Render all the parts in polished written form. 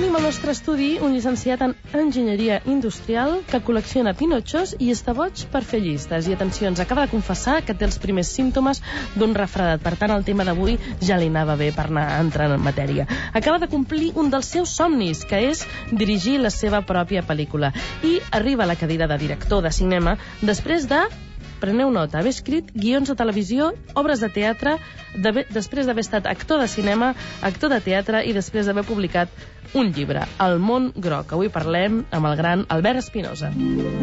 Tenim al nostre estudi un llicenciat en Enginyeria Industrial que col·lecciona pinotxos i està boig per fer llistes. I atenció, ens acaba de confessar que té els primers símptomes d'un refredat. Per tant, el tema d'avui ja li anava bé per anar entrant en matèria. Acaba de complir un dels seus somnis, que és dirigir la seva pròpia pel·lícula. I arriba a la cadira de director de cinema després de... Preneu nota, haver escrit guions de televisió, obres de teatre, després d'haver estat actor de cinema, actor de teatre i després d'haver publicat un llibre, El món groc. Avui parlem amb el gran Albert Espinosa.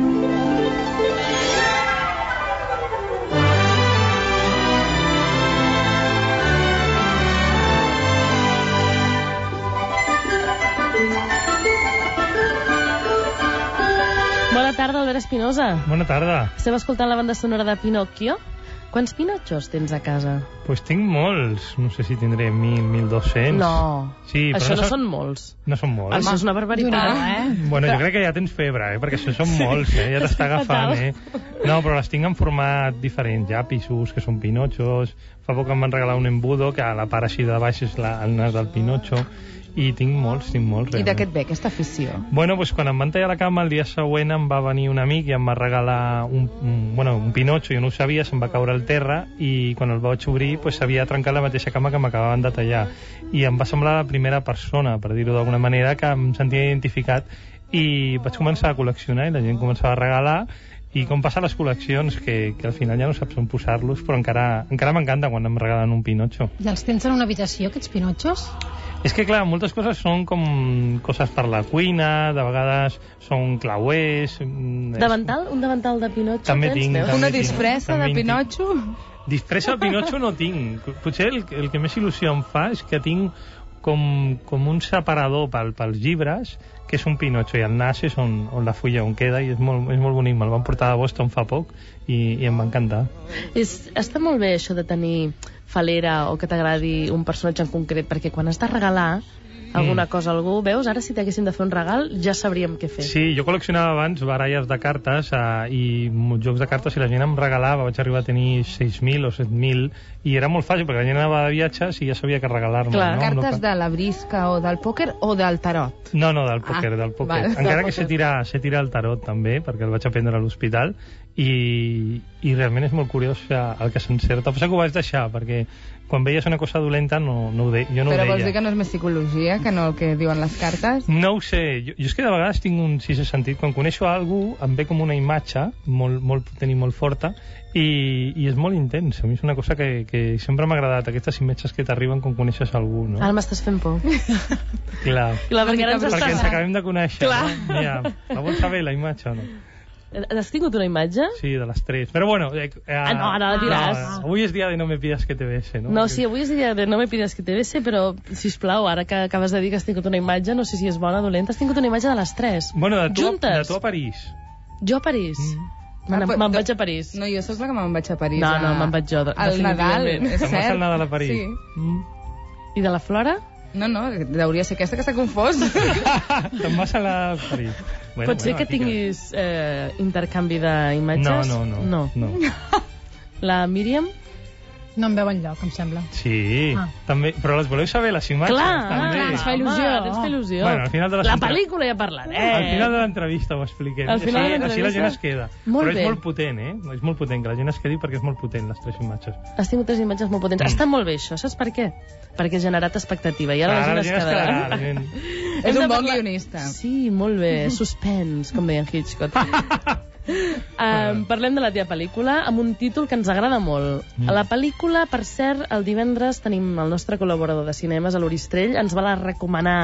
Bona tarda, Albert Espinosa. Bona tarda. Estem escoltant la banda sonora de Pinocchio. Quants pinotxos tens a casa? Pues tinc molts. No sé si tindré 1.000, 1.200. No, sí, això no són molts. No són molts. Això és una barbaritat, Bueno, jo crec que ja tens febre, perquè això són molts, ja t'està agafant, No, però les tinc en format diferent. Hi ha pisos que són pinotxos. Fa poc em van regalar un embudo, que a la part així de baix és el nas del pinotxo. I tinc molts, realment. I de què et ve aquesta afició? Bueno, pues quan em van tallar la cama, el dia següent em va venir un amic i em va regalar un pinotxo, jo no ho sabia, se'm va caure al terra i quan el vaig obrir pues, s'havia trencat la mateixa cama que m'acabaven de tallar. I em va semblar la primera persona, per dir-ho d'alguna manera, que em sentia identificat i vaig començar a col·leccionar i la gent començava a regalar. I com passa les col·leccions, que al final ja no saps on posar-los, però encara m'encanta quan em regalen un pinotxo. I els tens en una habitació, aquests pinotxos? És que, clar, moltes coses són com coses per la cuina, de vegades són clauers... Davantal? Un davantal de pinotxo? També tinc. Una disfressa de pinotxo? Disfressa de pinotxo no tinc. Potser el que més il·lusió em fa és que tinc com un separador pels llibres, que és un pinotxo, i el nas és on la fulla on queda, i és molt bonic. Me'l van portar a Boston fa poc i em va encantar. Està molt bé això de tenir falera o que t'agradi un personatge en concret, perquè quan has de regalar alguna cosa a algú, veus, ara si t'haguéssim de fer un regal ja sabríem què fer. Sí, jo col·leccionava abans baralles de cartes i jocs de cartes, i la gent em regalava, vaig arribar a tenir 6.000 o 7.000, i era molt fàcil, perquè la gent anava de viatges i ja sabia que regalar-me. Clar, no? Cartes de la brisca o del pòquer o del tarot? No, del pòquer, del pòquer. Vale, encara que sé tirar el tarot també, perquè el vaig aprendre a l'hospital, i realment és molt curiós el que s'encerta. Passa que ho vaig deixar, perquè quan veies una cosa dolenta jo no ho deia. Però vols dir que no és més psicologia que no el que diuen les cartes? No ho sé. Jo és que de vegades tinc un sisè sentit. Quan coneixo algú em ve com una imatge molt potent i molt forta, i és molt intens. A mi és una cosa que sempre m'ha agradat, aquestes imatges que t'arriben quan coneixes algú, no? Ara m'estàs fent por. Clar. Perquè ens acabem de conèixer. Clar. No? Ja. La vols saber, la imatge, o no? Has tingut una imatge? Sí, de les 3. Però bueno... no, ara la diràs. No, avui és dia de no me pidas que te bese, no? No, sí, avui és dia de no me pidas que te bese, però, sisplau, ara que acabes de dir que has tingut una imatge, no sé si és bona o dolenta, has tingut una imatge de les 3. Bueno, juntes. De tu a París. Jo a París? Me'n vaig a París. No, jo soc la que me'n vaig a París. No, me'n vaig jo, al Nadal, és cert. Te'n vas al Nadal a París? Sí. I de la Flora? No, hauria ser aquesta que s'ha confós. Te'n vas a París. Pot ser que tinguis intercanvi d'imatges? No. La Míriam? No em veu enlloc, em sembla. Sí, també. Però les voleu saber, les imatges? Clar, ens fa il·lusió. Bueno, al final de la pel·lícula ja parlarem. Al final de l'entrevista ho expliquem. Així la gent es queda. Però és molt potent, És molt potent, que la gent es quedi, perquè és molt potent, les 3 imatges. Has tingut 3 imatges molt potents. Està molt bé, això. Saps per què? Perquè ha generat expectativa. I ara la gent es quedarà. És un bon guionista. Sí, molt bé. Suspens, com deien Hitchcock. Parlem de la teva pel·lícula amb un títol que ens agrada molt. La pel·lícula, per cert, el divendres tenim el nostre col·laborador de cinemes, a l'Oristrell, ens va la recomanar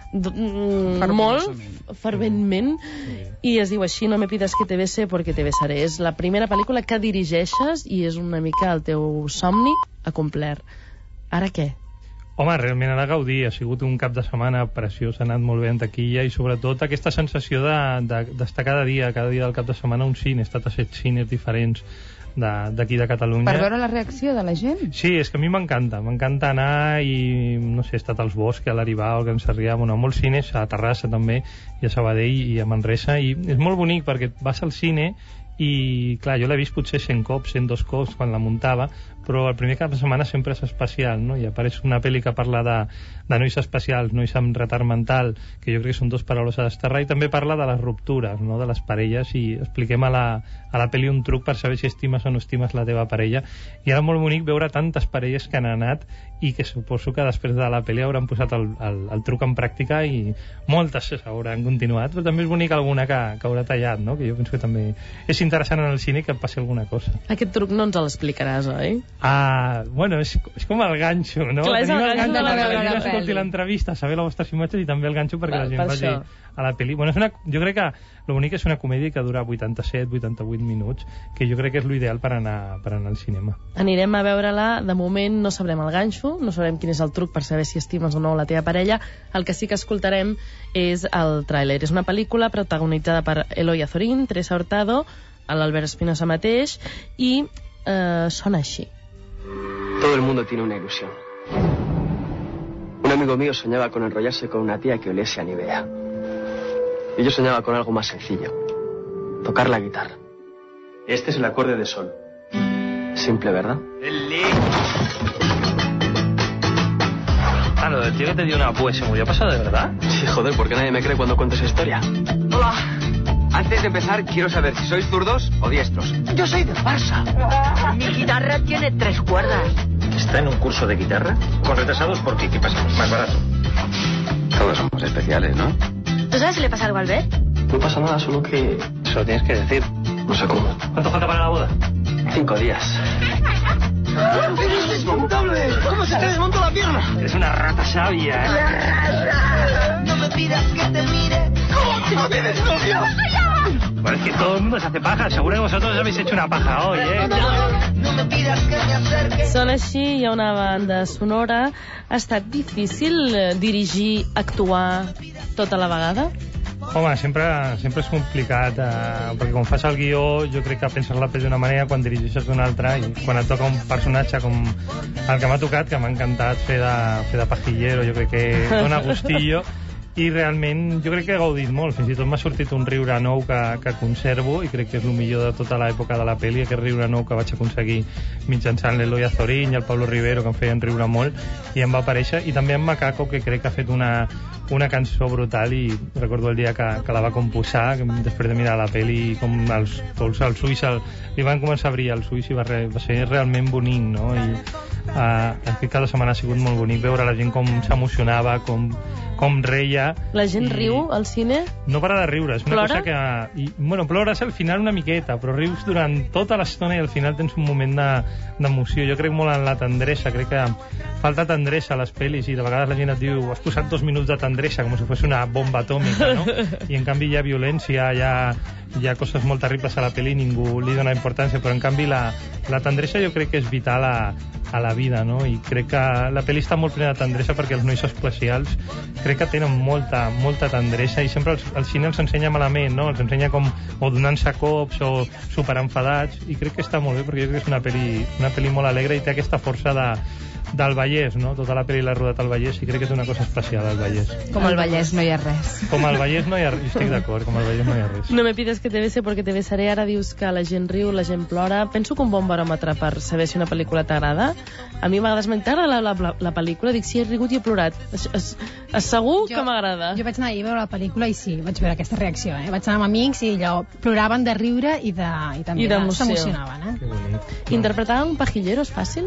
molt ferventment, i es diu així: No me pidas que te bese porque te besaré. És la primera pel·lícula que dirigeixes i és una mica el teu somni acomplert. Ara què? Home, realment ha de gaudir, ha sigut un cap de setmana preciós, ha anat molt bé en taquilla, i sobretot aquesta sensació d'estar cada dia del cap de setmana a un cine. He estat a 7 cines diferents d'aquí de Catalunya. Per veure la reacció de la gent? Sí, és que a mi m'encanta anar i, no sé, he estat als Boscs, a l'Aribau, al Can Sarrià, bueno, a molts cines, a Terrassa també, i a Sabadell i a Manresa, i és molt bonic perquè vas al cine i clar, jo l'he vist potser 100 cops, 102 cops quan la muntava, però el primer cap de setmana sempre és especial, no? I apareix una pel·li que parla de nois especials, nois amb retard mental, que jo crec que són dos paraules a desterrar, i també parla de les ruptures, no? De les parelles, i expliquem a la pel·li un truc per saber si estimes o no estimes la teva parella, i era molt bonic veure tantes parelles que han anat i que suposo que després de la pel·li hauran posat el truc en pràctica i moltes hauran continuat, però també és bonic alguna que haurà tallat, no? Que jo penso que també és interessant en el cine que passi alguna cosa. Aquest truc no ens l'explicaràs, oi? Bueno, és com el ganxo, no? Clar, és el ganxo de la gent escolti l'entrevista, saber les vostres imatges i també el ganxo perquè la gent vagi a la pel·li. Bueno, jo crec que el bonic és una comèdia que dura 87-88 minuts, que jo crec que és l'ideal per anar al cinema. Anirem a veure-la. De moment no sabrem el ganxo, no sabrem quin és el truc per saber si estimes o no la teva parella. El que sí que escoltarem és el tràiler. És una pel·lícula protagonitzada per Eloy Azorín, Teresa Hurtado, l'Albert Espinosa mateix, i sona així. Todo el mundo tiene una ilusión. Un amigo mío soñaba con enrollarse con una tía que oliese a Nivea. Y yo soñaba con algo más sencillo. Tocar la guitarra. Este es el acorde de sol. Simple, ¿verdad? Lo del tío que te dio una púa se murió, ¿pasa de verdad? Sí, joder, ¿por qué nadie me cree cuando cuento esa historia? Hola. Antes de empezar, quiero saber si sois zurdos o diestros. Yo soy de Barça. Mi guitarra tiene 3 cuerdas. ¿Está en un curso de guitarra? Con retrasados, ¿por qué? ¿Qué pasa? Más barato. Todos somos especiales, ¿no? ¿Tú sabes si le pasa algo al Albert? No pasa nada, solo que... Eso lo tienes que decir. No sé cómo. ¿Cuánto falta para la boda? 5 días. ¡Es desmontable! ¿Cómo se te desmontó la pierna? Eres una rata sabia, ¿eh? No me pidas que te mire. ¿Cómo que no tienes novio? Bueno, es que todo el mundo se hace paja. Seguro que vosotros habéis hecho una paja hoy, ¿eh? No me pidas que me acerque. Sona així, hi ha una banda sonora. Ha estat difícil dirigir, actuar tota la vegada? Home, sempre és complicat, perquè quan fas el guió jo crec que penses la pel·li d'una manera, quan dirigeixes d'una altra, i quan et toca un personatge com el que m'ha tocat, que m'ha encantat fer de pajillero, jo crec que dona gustillo, i realment jo crec que he gaudit molt, fins i tot m'ha sortit un riure nou que conservo, i crec que és el millor de tota l'època de la pel·li, aquest riure nou que vaig aconseguir mitjançant l'Eloy Azorín i el Pablo Rivero, que em feien riure molt, i em va aparèixer, i també en Macaco, que crec que ha fet una cançó brutal, i recordo el dia que la va composar, després de mirar la pel·li, com els ulls li van començar a brillar els ulls, i va ser realment bonic, no? I cada setmana ha sigut molt bonic veure la gent com s'emocionava, com reia. La gent riu al cine? No para de riure, és una Plora? cosa que... Bueno, plores al final una miqueta, però rius durant tota l'estona i al final tens un moment d'emoció. Jo crec molt en la tendresa, crec que falta tendresa a les pel·lis, i de vegades la gent et diu has posat 2 minuts de tendresa com si fos una bomba atòmica, no? I en canvi hi ha violència, hi ha coses molt terribles a la pel·li i ningú li dona importància, però en canvi la tendresa jo crec que és vital a la vida, no? I crec que la pel·li està molt plena de tendresa perquè els nois especials crec que tenen molta tendresa, i sempre el cine els ensenya malament, no? Els ensenya com o donant-se cops o superenfadats, i crec que està molt bé perquè jo crec que és una pel·li molt alegre i té aquesta força del Vallès, no? Tota la pel·li l'ha rodat al Vallès, i crec que és una cosa especial al Vallès. Com al Vallès no hi ha res. Com al Vallès no hi ha res, estic d'acord, com al Vallès no hi ha res. No me pides que te bese porque te besaré. Ara dius que la gent riu, la gent plora. Penso que un bon baròmetre per saber si una pel·lícula t'agrada. A mi a vegades m'agrada la pel·lícula, dic si he rigut i he plorat. Segur que m'agrada. Jo vaig anar ahir a veure la pel·lícula i sí, vaig veure aquesta reacció. Vaig anar amb amics i allò ploraven de riure i també s'emocionaven. Que bonic. Interpretar un pajillero és fàcil?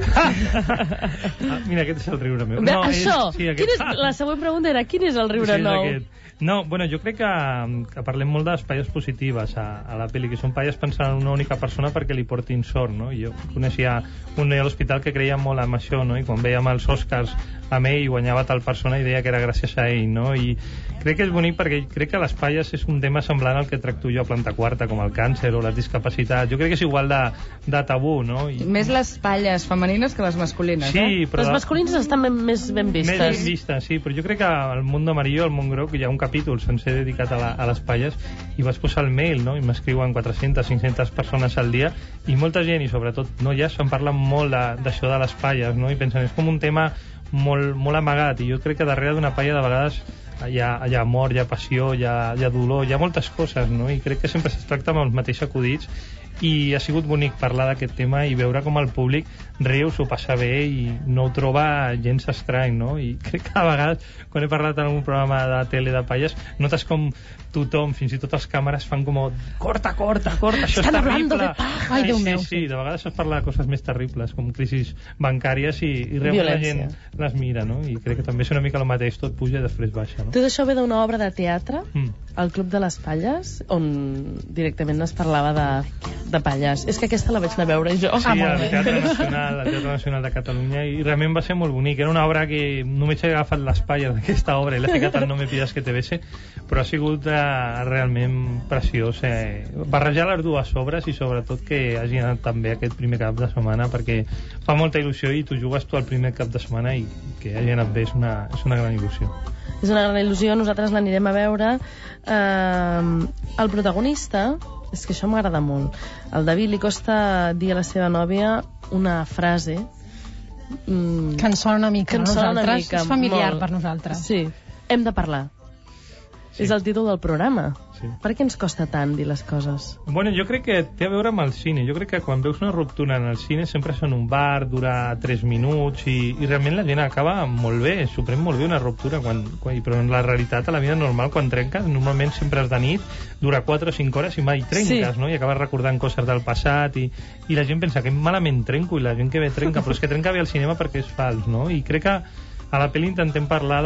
Mira, aquest és el riure meu. No, això! La següent pregunta era, quin és el riure nou? No, bueno, jo crec que parlem molt de les palles positives a la pel·li, que són palles pensant en una única persona perquè li portin sort, no? I jo coneixia un noi a l'hospital que creia molt en això, no? I quan veiem els Oscars amb ell guanyava tal persona i deia que era gràcies a ell, no? I crec que és bonic perquè crec que les palles és un tema semblant al que tracto jo a Planta Quarta, com el càncer o les discapacitats. Jo crec que és igual de tabú, no? Més les palles femenines que les masculines, sí, però les masculines estan més ben vistes. Més ben vistes, sí, però jo crec que al Mundo Amarillo, al Món Groc, hi ha un capítol sencer dedicat a les palles, i vas posar el mail, no? I m'escriuen 400, 500 persones al dia, i molta gent, i sobretot noies, se'n parlen molt d'això de les palles, no? I pensen, és com un tema molt amagat, i jo crec que darrere d'una palla de vegades hi ha amor, hi ha passió, hi ha dolor, hi ha moltes coses, no? I crec que sempre es tracta amb els mateixos acudits, i ha sigut bonic parlar d'aquest tema i veure com el públic riu, s'ho passa bé i no ho troba gens estrany, no? I crec que a vegades, quan he parlat en algun programa de tele de palles, notes com tothom, fins i tot els càmeres fan com corta, això és terrible. Ai, Déu meu. Sí, de vegades es parla de coses més terribles, com crisis bancàries, i realment la gent les mira, no? I crec que també és una mica el mateix, tot puja i després baixa, no? Tot això ve d'una obra de teatre, al Club de les Palles, on directament es parlava de palles. És que aquesta la vaig anar a veure jo. Sí, al Teatre Nacional de Catalunya, i realment va ser molt bonic. Era una obra que només he agafat les palles d'aquesta obra i l'he ficat al No me pidas que te bese, però ha sigut realment preciós. Barrejar les dues obres i sobretot que hagi anat també aquest primer cap de setmana, perquè fa molta il·lusió i tu jugues tu el primer cap de setmana i que hagi anat bé és una gran il·lusió. És una gran il·lusió, nosaltres l'anirem a veure. El protagonista, és que això m'agrada molt, el David li costa dir a la seva nòvia una frase que ens sona una mica, nosaltres. És familiar molt per nosaltres. Sí, hem de parlar. Sí. És el títol del programa. Sí. Per què ens costa tant dir les coses? Bueno, jo crec que té a veure amb el cine. Jo crec que quan veus una ruptura en el cine sempre és en un bar, dura 3 minuts i realment la gent acaba molt bé, s'ho pren molt bé una ruptura, però en la realitat, a la vida normal, quan trenques, normalment sempre és de nit, dura 4 o 5 hores i mai trenques, sí, no? I acabes recordant coses del passat i la gent pensa que malament trenco i la gent que bé trenca, però és que trenca bé al cinema perquè és fals, no? I crec que a la pel·li intentem parlar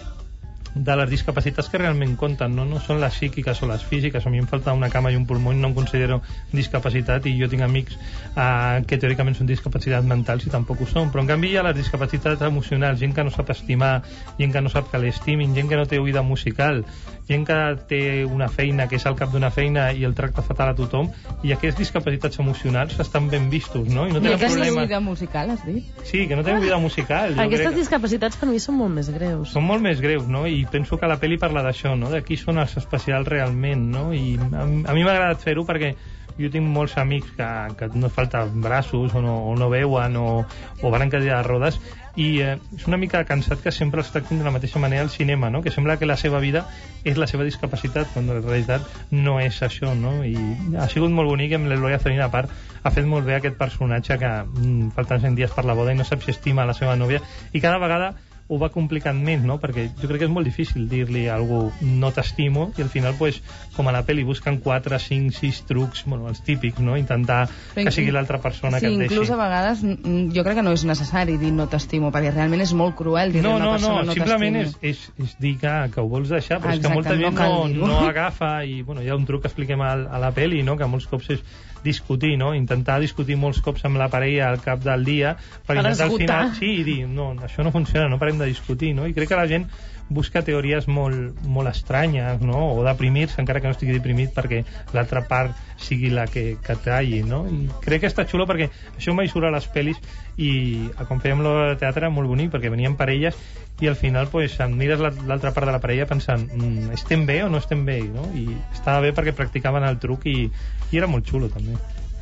de les discapacitats que realment compten, no són les psíquiques o les físiques. A mi em falta una cama i un pulmó i no em considero discapacitat, i jo tinc amics que teòricament són discapacitats mentals i tampoc ho són, però en canvi hi ha les discapacitats emocionals, gent que no sap estimar, gent que no sap que l'estimin, gent que no té oïda musical, gent que té una feina, que és al cap d'una feina i el tracta fatal a tothom, i aquestes discapacitats emocionals estan ben vistos, no? I no tenen problemes. Oïda musical, has dit? Sí, que no tenen oïda musical. Aquestes discapacitats per mi són molt més greus. Són molt més greus, no? I penso que la pel·li parla d'això, no? De qui són els especials realment, no? I a mi m'ha agradat fer-ho perquè jo tinc molts amics que no falten braços o no veuen o van en cadira de rodes, i és una mica cansat que sempre els tractin de la mateixa manera al cinema, no? Que sembla que la seva vida és la seva discapacitat, quan en realitat no és això, no? I ha sigut molt bonic, amb l'Eloia Zanina, a part, ha fet molt bé aquest personatge que falten 100 dies per la boda i no sap si estima la seva nòvia, i cada vegada ho va complicant més, no? Perquè jo crec que és molt difícil dir-li a algú no t'estimo, i al final, pues, com a la pel·li, busquen 4, 5, 6 trucs, bueno, els típics, no? Intentar que sigui l'altra persona que et deixi. Sí, inclús a vegades jo crec que no és necessari dir no t'estimo, perquè realment és molt cruel dir-li a una persona no t'estimo. Simplement és dir que ho vols deixar, però és que molta gent no agafa, i bueno, hi ha un truc que expliquem a la pel·li, no? Que molts cops és discutir, no? Intentar discutir molts cops amb la parella al cap del dia per intentar al final i dir, no, això no funciona, no parem de discutir, no? I crec que la gent busca teories molt estranyes, no? O deprimir-se, encara que no estigui deprimit, perquè l'altra part sigui la que talli, no? I crec que està xulo perquè això mai surt a les pel·lis, i quan fèiem el teatre era molt bonic perquè venien parelles i al final pues, mires l'altra part de la parella pensant estem bé o no estem bé, no? I estava bé perquè practicaven el truc i era molt xulo també.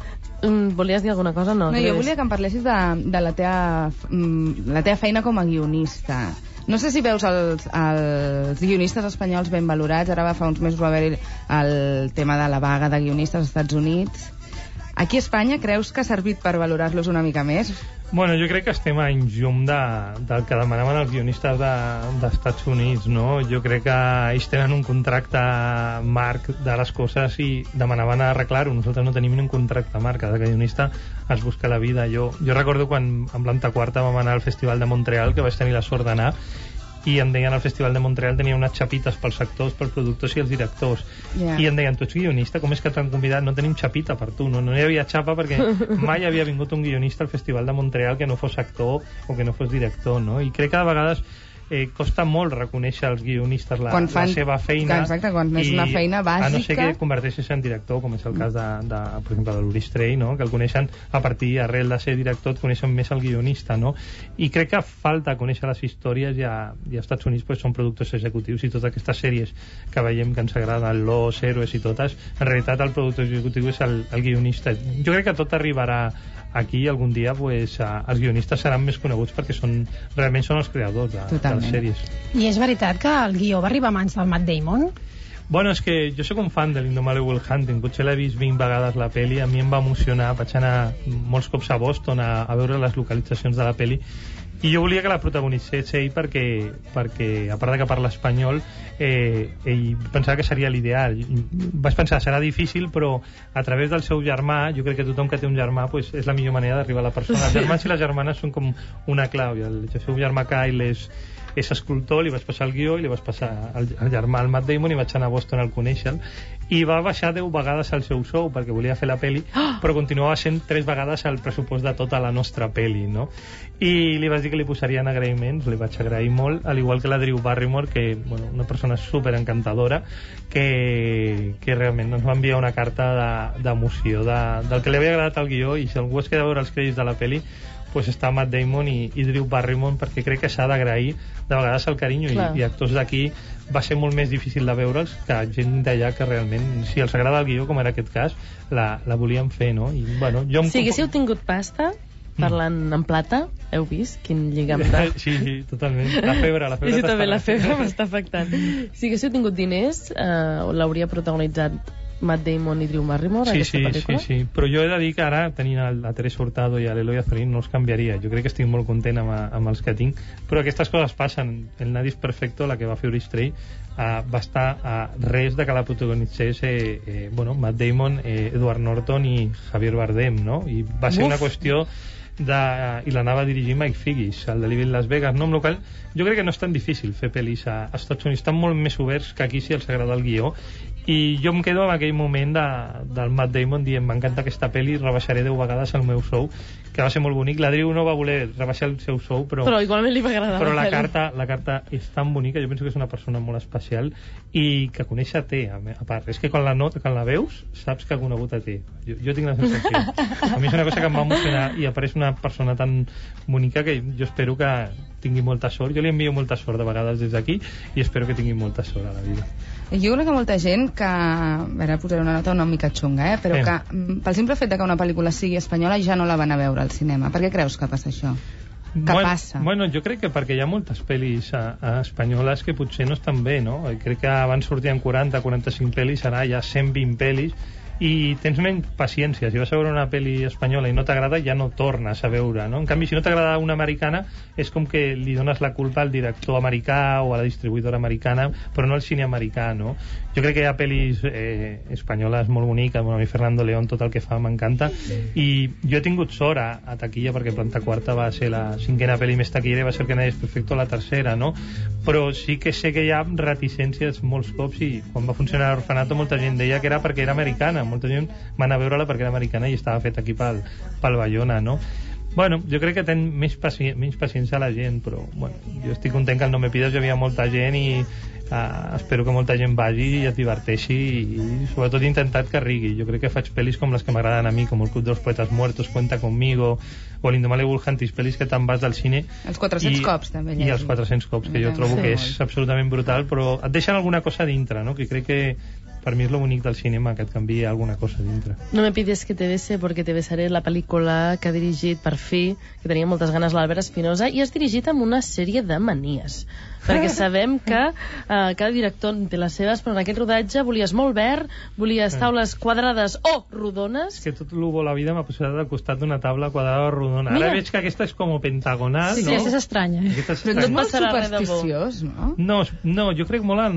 Volies dir alguna cosa? No, jo volia que em parlessis de la teva feina com a guionista. No sé si veus els guionistes espanyols ben valorats. Ara fa uns mesos va haver el tema de la vaga de guionistes als Estats Units. Aquí a Espanya creus que ha servit per valorar-los una mica més? Bueno, jo crec que estem a llum del que demanaven els guionistes dels Estats Units, no? Jo crec que ells tenen un contracte marc de les coses i demanaven arreglar-ho. Nosaltres no tenim un contracte marc, cada guionista es busca la vida. Jo recordo quan en Planta Quarta vam anar al Festival de Montreal, que vaig tenir la sort d'anar, i em deien al Festival de Montreal tenia unes xapites pels actors, pels productors i els directors, i em deien, tu ets guionista, com és que t'han convidat? No tenim xapita per tu, no hi havia xapa perquè mai havia vingut un guionista al Festival de Montreal que no fos actor o que no fos director, no? I crec que a vegades costa molt reconèixer als guionistes la seva feina. Exacte, quan és una feina bàsica. A no ser que converteixis en director, com és el cas per exemple, de l'Uri Estrell, no? Que el coneixen a partir, arrel de ser director, et coneixen més el guionista, no? I crec que falta conèixer les històries, i als Estats Units pues, són productors executius, i totes aquestes sèries que veiem que ens agraden, Los, Héroes i totes, en realitat el productor executiu és el guionista. Jo crec que tot arribarà aquí algun dia pues, els guionistes seran més coneguts perquè realment són els creadors de les sèries. I és veritat que el guió va arribar a mans del Matt Damon? Bueno, és que jo sóc un fan de l'Indomable Will Hunting, potser l'he vist 20 vegades la peli, a mi em va emocionar, vaig anar molts cops a Boston a veure les localitzacions de la peli, i jo volia que la protagonitzés ell perquè a part de que parla espanyol, ell pensava que seria l'ideal. Vaig pensar, serà difícil, però a través del seu germà, jo crec que tothom que té un germà pues, és la millor manera d'arribar a la persona. Els germans i les germanes són com una clau, i el seu germà Kyle és escultor, li vaig passar el guió i li vaig passar el germà al Matt Damon i vaig anar a Boston al conèixer-lo, i va baixar 10 vegades el seu sou perquè volia fer la peli, però continuava sent 3 vegades el pressupost de tota la nostra peli, no? I li vaig dir que li posarien agraïments, li vaig agrair molt, al igual que la Drew Barrymore, que bueno, una persona super encantadora, que realment ens va enviar una carta d'emoció del que li havia agradat el guió, i si algú es queda a veure els crèdits de la peli pues està Matt Damon i Drew Barrymore, perquè crec que s'ha d'agrair de vegades el carinyo, i actors d'aquí va ser molt més difícil de veure'ls que gent d'allà que realment, si els agrada el guió, com era aquest cas, la volien fer, no? I, bueno, si haguéssiu tingut pasta parlant en plata, heu vist quin lligam de... Sí, totalment. La febre sí, també la febre m'està afectant. Si haguéssiu tingut diners, l'hauria protagonitzat Matt Damon i Drew Barrymore, aquesta pel·lícula? Sí, però jo he de dir que ara, tenint a Teresa Hurtado i a l'Eloy Azorín, no els canviaria. Jo crec que estic molt content amb els que tinc, però aquestes coses passen. El Nadie es Perfecto, la que va fer Uri va estar a res de que la protagonitzés Matt Damon, Edward Norton i Javier Bardem, no? I va ser una qüestió i l'anava a dirigir Mike Figgis, el de Living Las Vegas, no? Amb la qual jo crec que no és tan difícil fer pel·lis als Estats Units, estan molt més oberts que aquí si els agrada el guió, i jo em quedo en aquell moment del Matt Damon dient m'encanta aquesta pel·li, rebaixaré 10 vegades el meu sou, que va ser molt bonic. La Drew no va voler rebaixar el seu sou, però igualment li va agradar. Però la carta és tan bonica, jo penso que és una persona molt especial i que conèixer té, a part, és que quan la veus saps que ha conegut a té. Jo tinc la sensació. A mi és una cosa que em va emocionar, i apareix una persona tan bonica que jo espero que tingui molta sort. Jo li envio molta sort de vegades des d'aquí i espero que tingui molta sort a la vida. Jo crec que molta gent que... Ara posaré una nota una mica xunga, però que pel simple fet que una pel·lícula sigui espanyola ja no la van a veure al cinema. Per què creus que passa això? Passa? Bueno, jo crec que perquè hi ha moltes pel·lis espanyoles que potser no estan bé, no? Crec que abans sortien 40-45 pel·lis, ara hi ha 120 pel·lis, i tens menys paciència. Si vas a veure una pel·li espanyola i no t'agrada, ja no tornes a veure, no? En canvi, si no t'agrada una americana, és com que li dones la culpa al director americà o a la distribuïdora americana, però no al cine americà, no? Jo crec que hi ha pel·lis espanyoles molt boniques, a mi Fernando León tot el que fa m'encanta, i jo he tingut sort a taquilla, perquè Planta Quarta va ser la 5a pel·li més taquillera i va ser el que Nadie es Perfecto la 3a, no? Però sí que sé que hi ha reticències molts cops, i quan va funcionar l'Orfanato molta gent deia que era perquè era americana, molta gent va anar a veure-la perquè era americana i estava fet aquí pel Bayona, no? Bueno, jo crec que ten menys paciència a la gent, però bueno, jo estic content que al No Me Pides hi havia molta gent i espero que molta gent vagi i es diverteixi, i sobretot he intentat que rigui. Jo crec que faig pel·lis com les que m'agraden a mi, com El Club dels Poetas Muertos, Cuenta Conmigo o l'Indomable Will Hunting, pel·lis que te'n vas del cine els 400 cops també i els 400 cops, que jo trobo que és absolutament brutal, però et deixen alguna cosa dintre, no? Que crec que per mi és lo bonic del cinema, que et canvia alguna cosa dintre. No me pides que te bese porque te besaré, la pel·lícula que ha dirigit per fi, que tenia moltes ganes l'Albert Espinosa, i has dirigit amb una sèrie de manies, perquè sabem que cada director té les seves, però en aquest rodatge volies molt verd, volies taules quadrades o rodones. És que tot el bo la vida m'ha posat al costat d'una taula quadrada o rodona. Ara veig que aquesta és com pentagonal, sí, no? Sí, és estranya. Però no és molt supersticiós, no? No, jo crec molt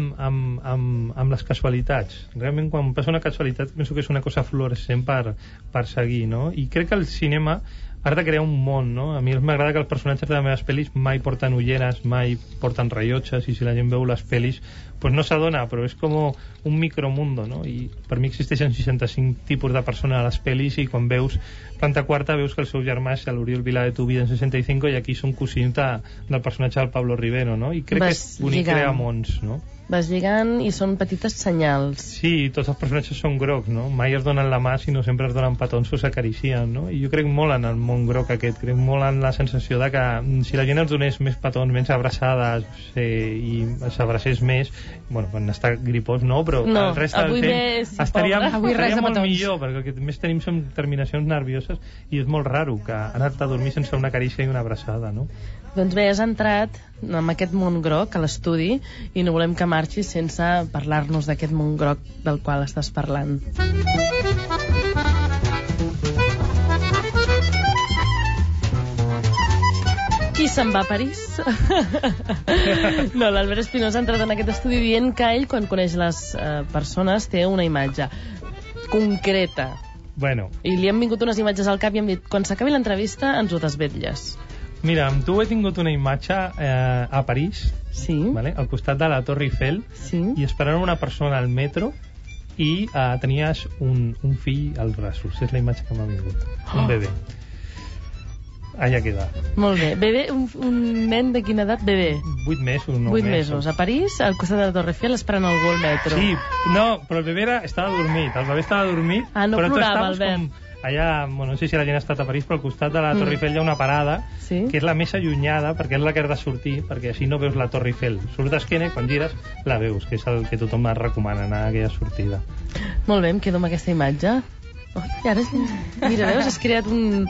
amb les casualitats. Realment, quan passa una casualitat, penso que és una cosa fluorescent per seguir, no? I crec que el cinema has de crear un món, no? A mi m'agrada que els personatges de les meves pel·lis mai porten ulleres, mai porten rellotges, i si la gent veu les pel·lis pues no s'adona, però és com un micromundo, no? I per mi existeixen 65 tipus de persones a les pel·lis, i quan veus Planta Quarta veus que el seu germà és l'Oriol Vilà de Tu Vida en 65, i aquí són cosins del personatge del Pablo Rivero, no? I crec que és bonic crear mons, no? Vas lligant i són petites senyals. Sí, tots els personatges són grocs, no? Mai es donen la mà, sinó sempre es donen petons o s'acaricien, no? I jo crec molt en el món groc aquest, crec molt en la sensació de que si la gent els donés més petons, més abraçades i s'abracés més, bueno, quan està gripós no, però no, el resta del temps estaríem molt millor, perquè el que més tenim són terminacions nervioses i és molt raro que anar-te a dormir sense una carícia i una abraçada, no? Doncs bé, has entrat en aquest món groc a l'estudi i no volem que marxis sense parlar-nos d'aquest món groc del qual estàs parlant. Qui se'n va a París? No, l'Albert Espinosa ha entrat en aquest estudi dient que ell, quan coneix les persones, té una imatge concreta. Bueno. I li han vingut unes imatges al cap i hem dit, quan s'acabi l'entrevista ens ho desvetlles. Mira, amb tu he tingut una imatge a París, sí. Vale? Al costat de la Torre Eiffel, sí. I esperant una persona al metro i tenies un fill als braços. És la imatge que m'ha vingut. Un bebè. Allà queda. Molt bé. Bebè, un nen de quina edat? Bebè. 8 mesos, 9 8 mesos. A París, al costat de la Torre Eiffel, esperant algú al metro. Sí, no, però el bebè estava dormit. El bebè estava dormit. No però plorava, Albert. Allà, bueno, no sé si la gent ha estat a París, però al costat de la Torre Eiffel hi ha una parada, sí? Que és la més allunyada, perquè és la que has de sortir, perquè així no veus la Torre Eiffel. Surt d'esquena i quan gires la veus, que és el que tothom et recomana, anar a aquella sortida. Molt bé, em quedo amb aquesta imatge. I ara, mira, veus, has creat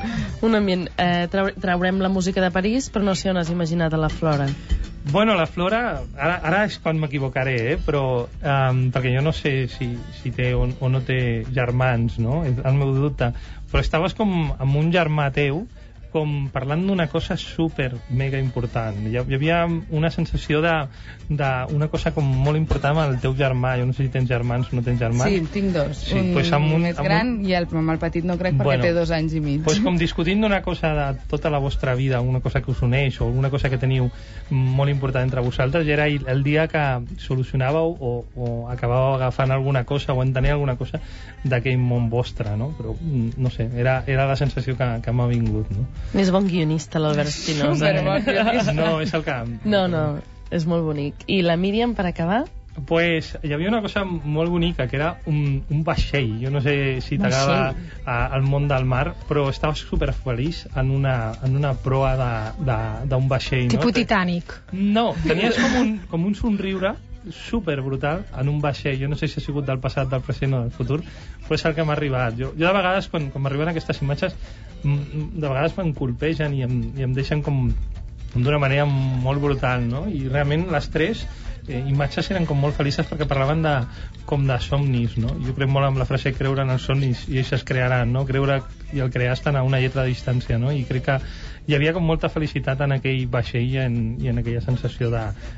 un ambient. Traurem la música de París, però no sé on has imaginat a la Flora. Bueno, la Flora, ara és quan m'equivocaré, però perquè jo no sé si té o no té germans, no? És el meu dubte. Però estaves com amb un germà teu, com parlant d'una cosa super mega important. Hi havia una sensació d'una cosa com molt important amb el teu germà. Jo no sé si tens germans o no tens germans. Sí, tinc dos. Sí, un pues més gran i el petit no crec perquè té 2 anys i mig. Pues com discutint d'una cosa de tota la vostra vida, una cosa que us uneix o alguna cosa que teniu molt important entre vosaltres, i era el dia que solucionàveu o acabàveu agafant alguna cosa o entenent alguna cosa d'aquell món vostre, no? Però no sé, era la sensació que m'ha vingut, no? És bon guionista, l'Albert Espinosa. No, és el que... No, és molt bonic. I la Míriam, per acabar? Pues hi havia una cosa molt bonica, que era un vaixell. Jo no sé si t'agrada el món del mar, però estaves superfeliç en una proa d'un vaixell. Tipus Titanic. No, tenies com un somriure super brutal en un vaixell. Jo no sé si ha sigut del passat, del present o del futur, però és el que m'ha arribat. Jo de vegades, quan m'arriben aquestes imatges, de vegades m'encolpegen i em deixen com d'una manera molt brutal, no? I realment les 3 imatges eren com molt felices perquè parlaven com de somnis, no? Jo crec molt en la frase creure en els somnis i ells es crearan, no? Creure i el crear estan a una lletra de distància, no? I crec que hi havia com molta felicitat en aquell vaixell i en aquella sensació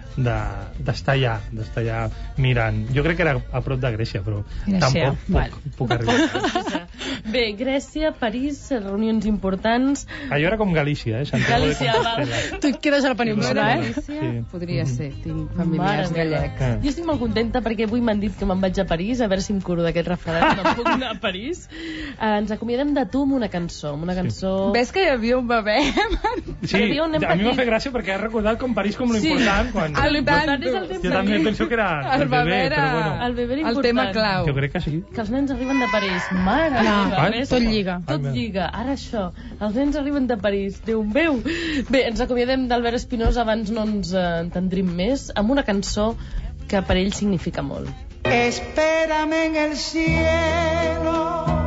d'estar allà mirant. Jo crec que era a prop de Grècia, però tampoc puc arribar. Bé, Grècia, París, reunions importants. Allò era com Galícia, Santiago de Compostela. Tu et quedes a la península, Sí. Podria ser, tinc familiars gallecs. Jo estic molt contenta perquè avui m'han dit que me'n vaig a París, a veure si em curo d'aquest refredat, no puc anar a París. Ens acomiadem de tu amb una cançó. Ves que hi havia un bebè? Sí, a mi m'ha fet gràcia perquè has recordat com París com l'important. L'important és el temps. Jo també penso que era el bebè, però bueno. El bebè era important. El tema clau. Jo crec que sí. Que els nens arriben de París. Mare meva. Tot lliga. Tot lliga. Ara això. Els nens arriben de París. Déu meu. Bé, ens acomiadem d'Albert Espinosa, abans no ens entendrim més, amb una cançó que per ell significa molt. Espérame en el cielo,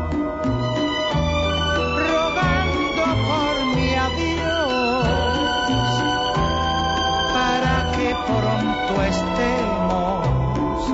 rogando por mi adiós, para que pronto estemos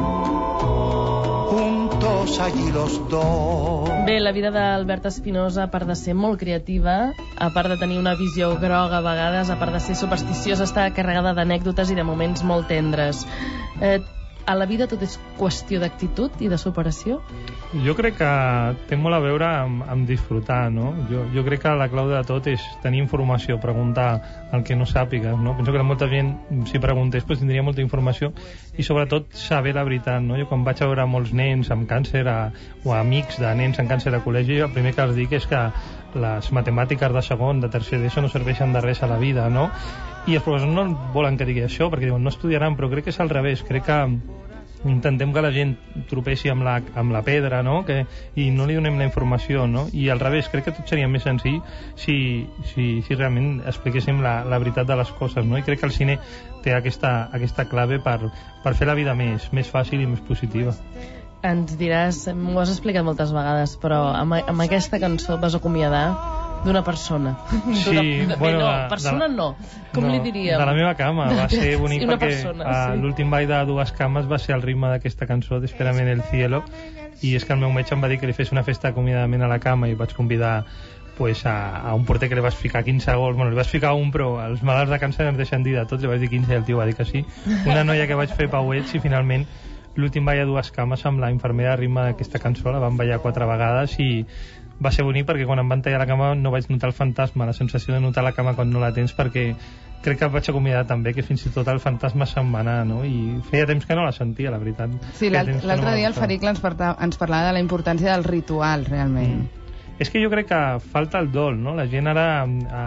juntos allí los dos. Bé, la vida d'Albert Espinosa, a part de ser molt creativa, a part de tenir una visió groga a vegades, a part de ser supersticiosa, està carregada d'anècdotes i de moments molt tendres. A la vida tot és qüestió d'actitud i de superació? Jo crec que té molt a veure amb disfrutar, no? Jo crec que la clau de tot és tenir informació, preguntar el que no sàpigues, no? Penso que molta gent, si preguntés, pues tindria molta informació i sobretot saber la veritat, no? Jo quan vaig a veure molts nens amb càncer o amics de nens amb càncer a col·legi, el primer que els dic és que les matemàtiques de segon, de tercer d'ESO no serveixen de res a la vida, no? I els professors no volen que digui això perquè diuen no estudiaran, però crec que és al revés. Crec que intentem que la gent tropessi amb la pedra, no? I no li donem la informació, no? I al revés, crec que tot seria més senzill si realment expliquéssim la veritat de les coses, no? I crec que el cine té aquesta clave per fer la vida més fàcil i més positiva. Ens diràs, m'ho has explicat moltes vegades, però amb aquesta cançó vas acomiadar d'una persona. Sí, bueno... persona no. Com li diríem? De la meva cama. Va ser bonic perquè persona, sí. L'últim ball de Dues cames va ser el ritme d'aquesta cançó d'Espérame en el cielo, i és que el meu metge em va dir que li fes una festa d'acomiadament a la cama i vaig convidar pues, a un porter que li vas ficar 15 gols. Bueno, li vas ficar un, però els malalts de càncer ens deixen dir de tot. Li vaig dir 15 i el tio va dir que sí. Una noia que vaig fer pauets i finalment l'últim ball a Dues cames amb la infermera de ritme d'aquesta cançó la van ballar 4 vegades i va ser bonic perquè quan em van tallar la cama no vaig notar el fantasma, la sensació de notar la cama quan no la tens, perquè crec que vaig acomiadar també que fins i tot el fantasma se'n va anar, no? I feia temps que no la sentia, la veritat. Sí, l'altre dia el Faricle ens parlava de la importància del ritual, realment. És que jo crec que falta el dol, no? La gent ara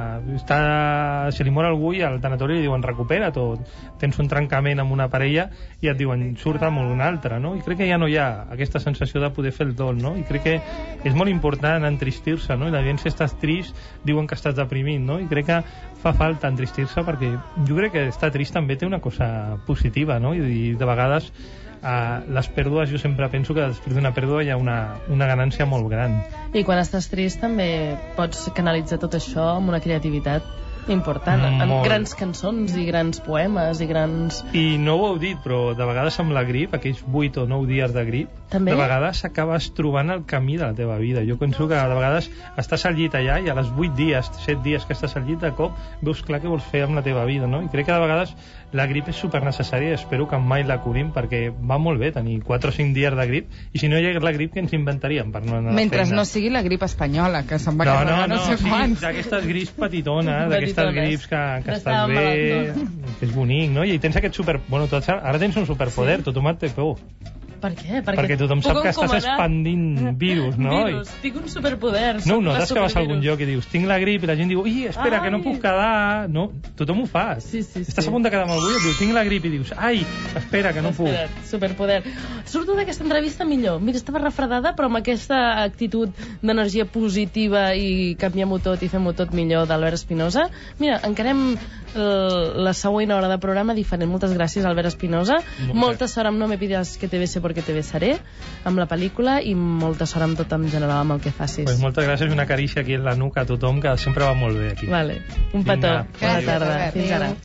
si li mor algú i al tanatori li diuen recupera't, o tens un trencament amb una parella i et diuen surt amb un altre, no? I crec que ja no hi ha aquesta sensació de poder fer el dol, no? I crec que és molt important entristir-se, no? I la gent, si estàs trist, diuen que estàs deprimit, no? I crec que fa falta entristir-se perquè jo crec que estar trist també té una cosa positiva, no? I de vegades les pèrdues, jo sempre penso que després d'una pèrdua hi ha una ganància molt gran. I quan estàs trist també pots canalitzar tot això amb una creativitat important, amb grans cançons i grans poemes i grans... I no ho heu dit, però de vegades amb la grip, aquells 8 o 9 dies de grip, també? De vegades acabes trobant el camí de la teva vida. Jo penso que de vegades estàs al llit allà i a les 8 dies, 7 dies que estàs al llit, de cop veus clar què vols fer amb la teva vida, no? I crec que de vegades la grip és supernecessària i espero que mai la curim perquè va molt bé tenir 4 o 5 dies de grip, i si no hi hagués la grip, què ens inventaríem per no anar a la Mentre feina? no sigui la grip espanyola, que se'n va carregar no sé quants. D'aquestes grips petitones, d'aquestes grips que estàs bé, que és bonic, no? I tens aquest Bueno, ara tens un superpoder, tothom et té por. Per què? Perquè tothom sap que estàs expandint virus, no? Virus, tinc un superpoder. No ho notes que vas a algun lloc i dius tinc la grip i la gent diu espera, que no puc quedar. No, tothom ho fa. Sí. Estàs a punt de quedar amb algú i et diu tinc la grip i dius espera, que no puc. Superpoder. Surto d'aquesta entrevista millor. Mira, estava refredada, però amb aquesta actitud d'energia positiva i canviem-ho tot i fem-ho tot millor d'Albert Espinosa. Mira, encarem la següent hora de programa diferent. Moltes gràcies, Albert Espinosa. Molta sort amb No me pidas que te bese porque te besaré, amb la pel·lícula, i molta sort amb tot en general amb el que facis. Pues moltes gràcies i una carícia aquí en la nuca a tothom, que sempre va molt bé aquí. Vale. Un petó. Bona tarda. Fins ara.